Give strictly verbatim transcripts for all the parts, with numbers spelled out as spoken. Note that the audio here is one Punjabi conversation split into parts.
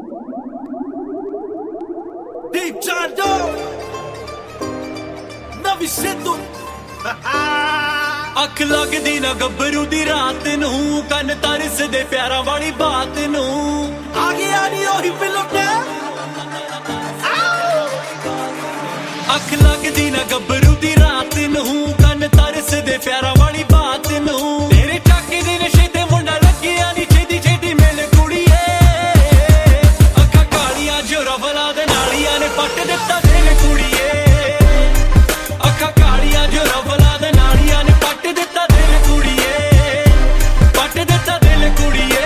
Deep John Doe ਨਵੀਂ ਸਿੱਧੂ ਅੱਖ ਲੱਗਦੀ ਨਾ ਗੱਭਰੂ ਦੀ ਰਾਤ ਨੂੰ ਕੰਨ ਤਰਸਦੇ ਪਿਆਰਾਂ ਵਾਲੀ ਬਾਤ ਨੂੰ ਆ ਗਿਆ ਨੀ ਉਹੀ ਪਿਲੋਟਾ ਅੱਖ ਲੱਗਦੀ ਨਾ ਗੱਭਰੂ ਦੀ ਰਾਤ ਨੂੰ ਕੰਨ ਤਰਸਦੇ ਪਿਆਰਾਂ ਵਾਲੀ ਬਾਤ ਨੂੰ ਤੇਰੇ ਚਾਕੇ ਦੇ ਨਸ਼ੇ ਤੇ ਮੁੰਡਾ ਲੱਗਿਆ ਨੀ ਛੇਤੀ ਛੇਤੀ ਮਿਲ ਕੁੜੀਏ ਅੱਖਾਂ ਕਾਲੀਆਂ ਜੋ ਰਵਲਾ ਦੇ ਨਾਲੀਆਂ ਨੇ ਪੱਟ ਦਿੱਤਾ ਦਿਲ ਕੁੜੀਏ ਅੱਖਾਂ ਕਾਲੀਆਂ ਜੋ ਰਵਲਾ ਦੇ ਨਾਲੀਆਂ ਨੇ ਪੱਟ ਦਿੱਤਾ ਦਿਲ ਕੁੜੀਏ ਪੱਟ ਦਿੱਤਾ ਦਿਲ ਕੁੜੀਏ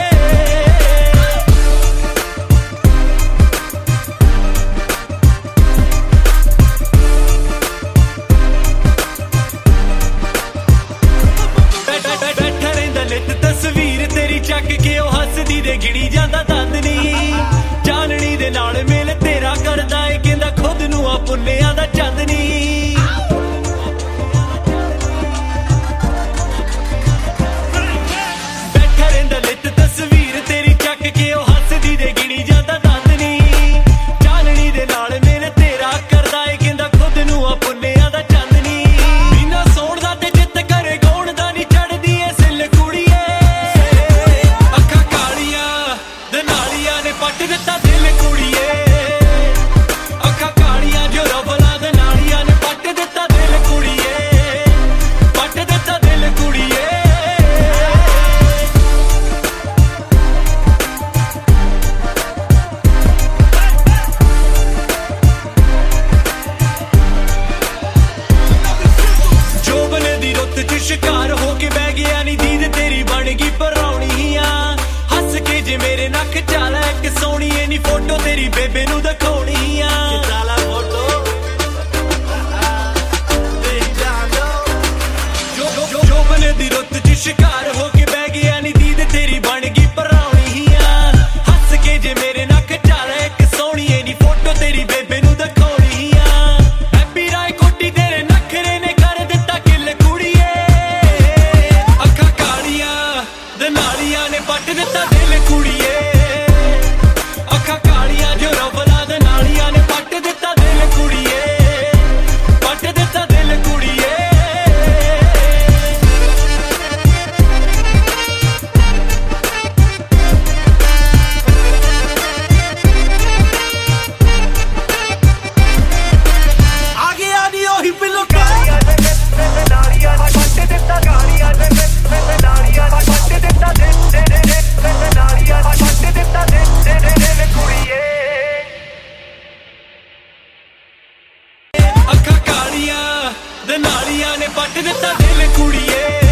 ਤਸਵੀਰ ਤੇਰੀ ਚੱਕ ਕੇ ਉਹ ਹੱਸਦੀ ਦੇ ਗਿਣੀ ਜਾਂਦਾ ਦੰਦ ਨੀ ਚਾਨਣੀ ਦੇ ਨਾਲ ਮੇਲ ਤੇਰਾ ਕਰਦਾ ਏ ਕਹਿੰਦਾ ਖੁਦ ਨੂੰ ਆ ਪੁੰਨਿਆਂ ਦਾ ਚੰਦ ਨੀ ਬੈਠਾ ਰਹਿੰਦਾ ਲਿੱਤ ਤਸਵੀਰ ਤੇਰੀ ਚੱਕ ਕੇ ਉਹ ਹੱਸਦੀ ਦੇ ਗਿਣੀ ਜਾਂਦਾ ਦੰਦ ਨੀ ਚਾਨਣੀ ਦੇ ਨਾਲ ਮੇਲ ਤੇਰਾ ਕਰਦਾ ਏ ਕਹਿੰਦਾ ਖੁਦ ਨੂੰ ਆ ਪੁੰਨਿਆਂ ਦਾ ਚੰਦ ਨੀ ਬਿਨਾ ਸੌਣ ਦਾ ਤੇ ਜਿੱਤ ਕਰੇ ਗਾਉਣ ਦਾ ਨੀ ਚੜਦੀ ਏ ਸਿੱਲ ਕੁੜੀਏ ਪੱਟ ਦਿੱਤਾ ਦਿਲ ਕੁੜੀਏ ਅੱਖਾਂ ਕਾਲੀਆਂ ਜੋ ਰਵਲਾ ਦੇ ਨਾਲੀਆਂ ਨੇ ਪੱਟ ਦਿੱਤਾ ਦਿਲ ਕੁੜੀਏ ਪੱਟ ਦਿੱਤਾ ਦਿਲ ਕੁੜੀਏ ਜੋਬਨ ਦੀ ਰੁੱਤ ਚ ਸ਼ਿਕਾਰ ਹੋ ਕੇ ਬਹਿ ਗਿਆ ਨੀ ਦੀਦ ਤੇਰੀ ਬਣ ਗਈ ਪਰਾਉਣੀ ਆ ਹੱਸ ਕੇ ਜੇ ਮੇਰੇ ਨੱਕ ਚਾਲਾ ਇੱਕ ਸੋਹਣੀ ਏ ਨੀ ਫੋਟੋ ਤੇਰੀ ਬੇਬੇ ਨੂੰ ਦਿਖਾਉਣੀ ਆ ਚਾਲਾ ਫੋਟੋ ਜੋਬਨ ਦੀ ਰੁੱਤ ਚ ਸ਼ਿਕਾਰ ਹੋ ਕੇ ਬਹਿ ਗਿਆ ਨੀ ਦੀਦ ਤੇਰੀ ਬਣ ਗਈ ਪਰਾਉਣੀ ਆ ਹੱਸ ਕੇ ਜੇ ਮੇਰੇ ਨੱਕ ਚਾਲਾ ਇੱਕ ਸੋਹਣੀ ਏ ਨੀ ਫੋਟੋ ਤੇਰੀ ਬੇਬੇ ਨੂੰ ਦਿਖਾਉਣੀ ਆ ਹੈਪੀ ਰਾਏ ਕੋਟੀ ਤੇਰੇ ਨਖਰੇ ਨੇ ਕਰ ਦਿੱਤਾ ਕਿੱਲ ਕੁੜੀਏ ਅੱਖਾਂ ਕਾਲੀਆਂ ਦੇ ਨਾਲੀਆਂ ਨੇ ਪੱਟ ਦਿੱਤਾ ਦਿਲ ਕੁੜੀਏ ਅੱਖਾਂ ਕਾਲੀਆਂ ਜੋ ਰਵਲਾ ਦੇ ਨਾਲੀਆਂ ਨੇ ਪੱਟ ਦਿੱਤਾ ਦਿਲ ਕੁੜੀਏ ਪੱਟ ਦਿੱਤਾ ਦਿਲ ਕੁੜੀਏ ਆ ਗਿਆ ਨੀ ਉਹੀ ਪਿਲੋਟਾ ਨਾਲੀਆਂ ਨੇ ਪੱਟ ਦਿੱਤਾ ਗਾਲੀਆਂ ਨੇ ਨਾਲੀਆਂ ਨੇ ਪੱਟ ਦਿੱਤਾ ਨਾਲੀਆਂ ਨੇ ਪੱਟ ਦਿੱਤਾ ਦਿਲ ਕੁੜੀਏ ਅੱਖਾਂ ਕਾਲੀਆਂ ਦੇ ਨਾਲੀਆਂ ਨੇ ਪੱਟ ਦਿੱਤਾ ਦਿਲ ਕੁੜੀਏ